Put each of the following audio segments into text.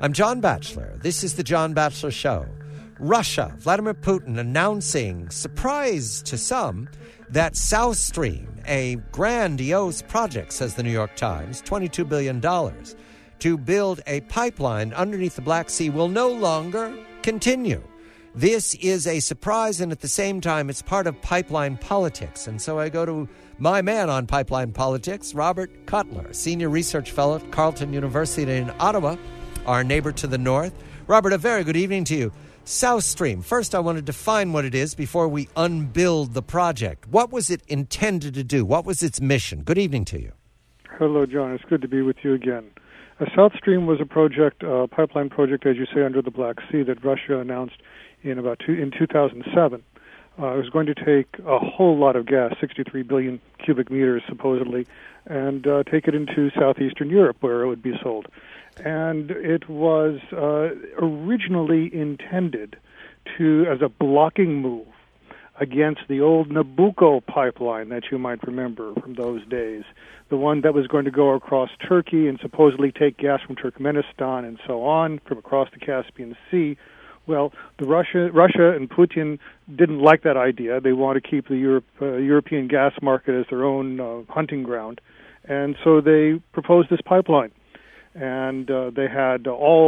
I'm John Batchelor. This is the John Batchelor Show. Russia, Vladimir Putin announcing, surprise to some, that South Stream, a grandiose project, says the New York Times, $22 billion, to build a pipeline underneath the Black Sea will no longer continue. This is a surprise, and at the same time, it's part of pipeline politics. And so I go to my man on pipeline politics, Robert Cutler, Senior Research Fellow at Carleton University in Ottawa, our neighbor to the north. Robert, a very good evening to you. South Stream. First, I want to define what it is before we unbuild the project. What was it intended to do? What was its mission? Good evening to you. Hello, John. It's good to be with you again. South Stream was a project, a pipeline project, as you say, under the Black Sea that Russia announced in 2007. It was going to take a whole lot of gas, 63 billion cubic meters supposedly, and take it into southeastern Europe where it would be sold. And it was originally intended as a blocking move against the old Nabucco pipeline that you might remember from those days, the one that was going to go across Turkey and supposedly take gas from Turkmenistan and so on, from across the Caspian Sea. Well, Russia and Putin didn't like that idea. They want to keep the European gas market as their own hunting ground, and so they proposed this pipeline. And they had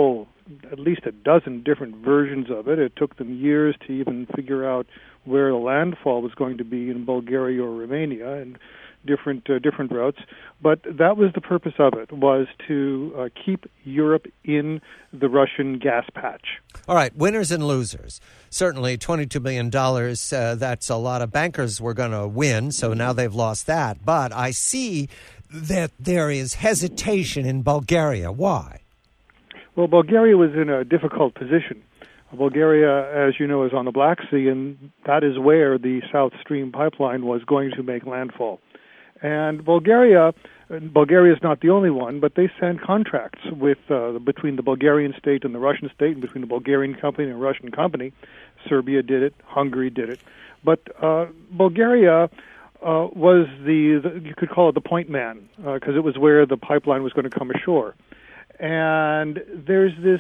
at least a dozen different versions of it. It took them years to even figure out where the landfall was going to be in Bulgaria or Romania, and different routes. But that was the purpose of it, was to keep Europe in the Russian gas patch. All right, winners and losers. Certainly $22 billion, that's a lot of bankers were going to win, so now they've lost that. But I see that there is hesitation in Bulgaria. Why? Well, Bulgaria was in a difficult position. Bulgaria, as you know, is on the Black Sea, and that is where the South Stream pipeline was going to make landfall. And Bulgaria is not the only one, but they sent contracts between the Bulgarian state and the Russian state, and between the Bulgarian company and the Russian company. Serbia did it, Hungary did it. But Bulgaria was you could call it the point man, because it was where the pipeline was going to come ashore. And there's this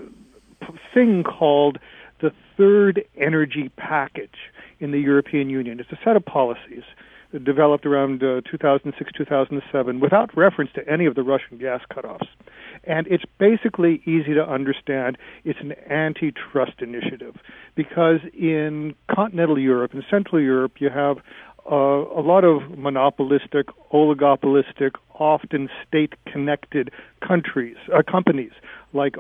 thing called the Third Energy Package in the European Union. It's a set of policies that developed around 2006, 2007, without reference to any of the Russian gas cutoffs. And it's basically easy to understand. It's an antitrust initiative, because in continental Europe, in Central Europe, you have a lot of monopolistic, oligopolistic, often state-connected companies like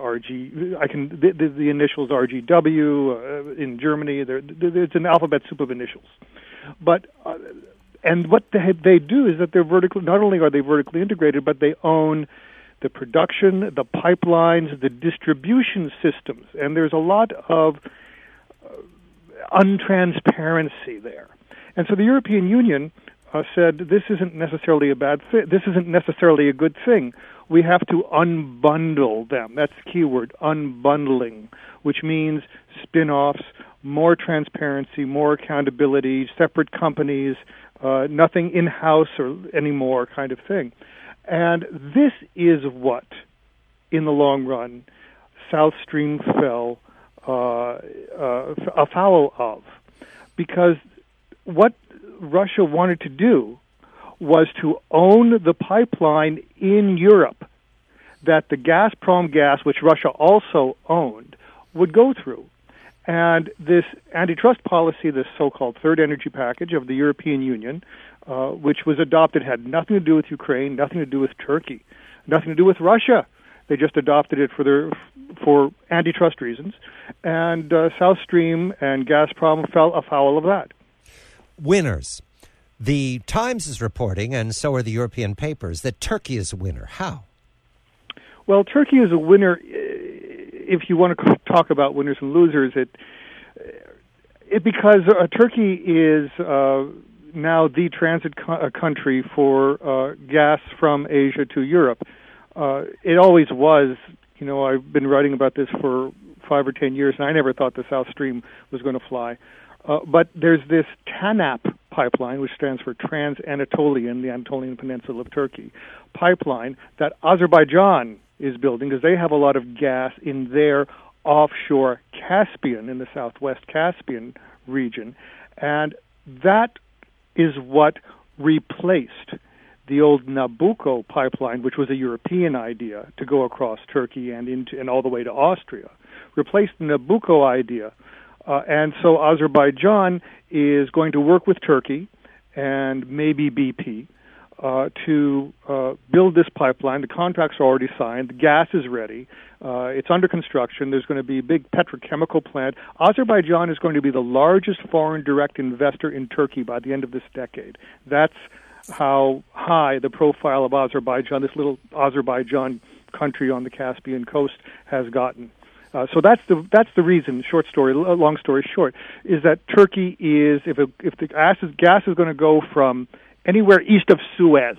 the initials RGW in Germany. It's an alphabet soup of initials. But and what they do is that they're not only are they vertically integrated, but they own the production, the pipelines, the distribution systems, and there's a lot of untransparency there. And so the European Union said this isn't necessarily a bad thing. This isn't necessarily a good thing. We have to unbundle them. That's the key word, unbundling, which means spin-offs, more transparency, more accountability, separate companies, nothing in-house or anymore kind of thing. And this is what, in the long run, South Stream fell afoul of, because what Russia wanted to do was to own the pipeline in Europe that the Gazprom gas, which Russia also owned, would go through. And this antitrust policy, this so-called Third Energy Package of the European Union, which was adopted, had nothing to do with Ukraine, nothing to do with Turkey, nothing to do with Russia. They just adopted it for antitrust reasons. And South Stream and Gazprom fell afoul of that. Winners. The Times is reporting, and so are the European papers, that Turkey is a winner. How? Well, Turkey is a winner. If you want to talk about winners and losers, because Turkey is now the transit country for gas from Asia to Europe. It always was. You know, I've been writing about this for 5 or 10 years, and I never thought the South Stream was going to fly. But there's this TANAP pipeline, which stands for Trans-Anatolian, the Anatolian Peninsula of Turkey, pipeline that Azerbaijan is building, because they have a lot of gas in their offshore Caspian, in the southwest Caspian region, and that is what replaced the old Nabucco pipeline, which was a European idea to go across Turkey and all the way to Austria, replaced the Nabucco idea. And so Azerbaijan is going to work with Turkey and maybe BP to build this pipeline. The contracts are already signed. The gas is ready. It's under construction. There's going to be a big petrochemical plant. Azerbaijan is going to be the largest foreign direct investor in Turkey by the end of this decade. That's how high the profile of Azerbaijan, this little Azerbaijan country on the Caspian coast, has gotten. So that's the reason. Long story short, is that Turkey is, if the gas is going to go from anywhere east of Suez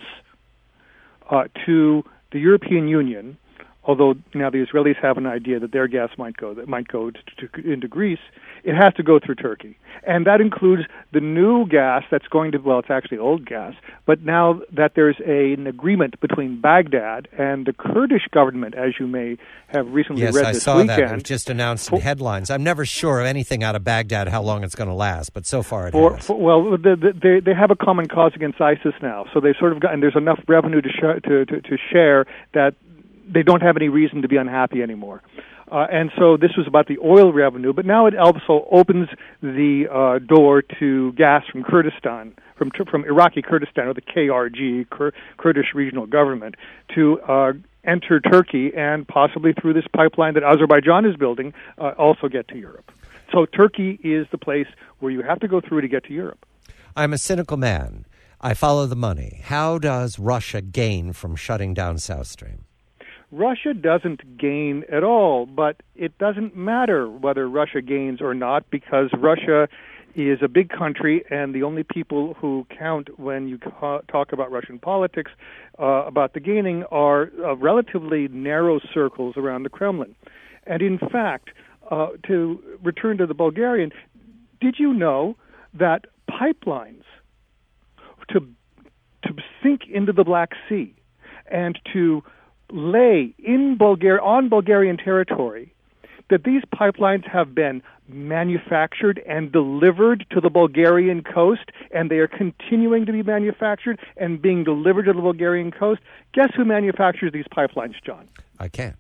to the European Union, although now the Israelis have an idea that their gas might go into Greece, it has to go through Turkey. And that includes the new gas that's going to, well, it's actually old gas, but now that there's an agreement between Baghdad and the Kurdish government, as you may have recently read this weekend. Yes, I saw that. It was just announced in headlines. I'm never sure of anything out of Baghdad, how long it's going to last, but so far it has. Well, they have a common cause against ISIS now, so they've sort of gotten, there's enough revenue to share that they don't have any reason to be unhappy anymore. And so this was about the oil revenue, but now it also opens the door to gas from Kurdistan, from Iraqi Kurdistan, or the KRG, Kurdish Regional Government, to enter Turkey and possibly through this pipeline that Azerbaijan is building, also get to Europe. So Turkey is the place where you have to go through to get to Europe. I'm a cynical man. I follow the money. How does Russia gain from shutting down South Stream? Russia doesn't gain at all, but it doesn't matter whether Russia gains or not, because Russia is a big country, and the only people who count when you talk about Russian politics about the gaining are relatively narrow circles around the Kremlin. And in fact, to return to the Bulgarian, did you know that pipelines to sink into the Black Sea and to lay on Bulgarian territory, that these pipelines have been manufactured and delivered to the Bulgarian coast, and they are continuing to be manufactured and being delivered to the Bulgarian coast? Guess who manufactures these pipelines, John? I can't.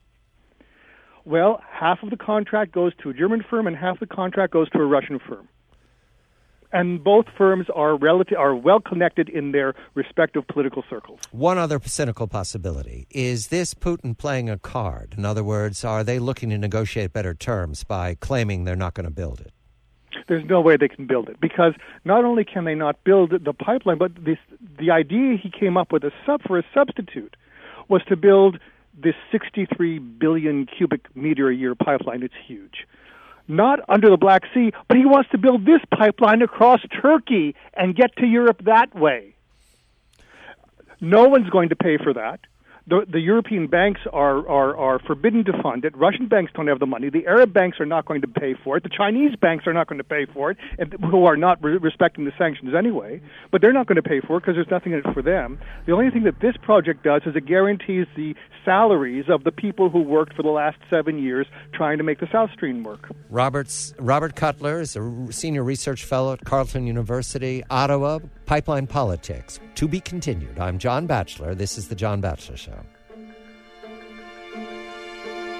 Well, half of the contract goes to a German firm and half the contract goes to a Russian firm. And both firms are well connected in their respective political circles. One other cynical possibility. Is this Putin playing a card? In other words, are they looking to negotiate better terms by claiming they're not going to build it? There's no way they can build it, because not only can they not build the pipeline, but the idea he came up with for a substitute was to build this 63 billion cubic meter a year pipeline. It's huge. Not under the Black Sea, but he wants to build this pipeline across Turkey and get to Europe that way. No one's going to pay for that. The European banks are forbidden to fund it. Russian banks don't have the money. The Arab banks are not going to pay for it. The Chinese banks are not going to pay for it, who are not respecting the sanctions anyway. But they're not going to pay for it because there's nothing in it for them. The only thing that this project does is it guarantees the salaries of the people who worked for the last 7 years trying to make the South Stream work. Robert Cutler is a senior research fellow at Carleton University, Ottawa. Pipeline politics, to be continued. I'm John Batchelor. This is The John Batchelor Show.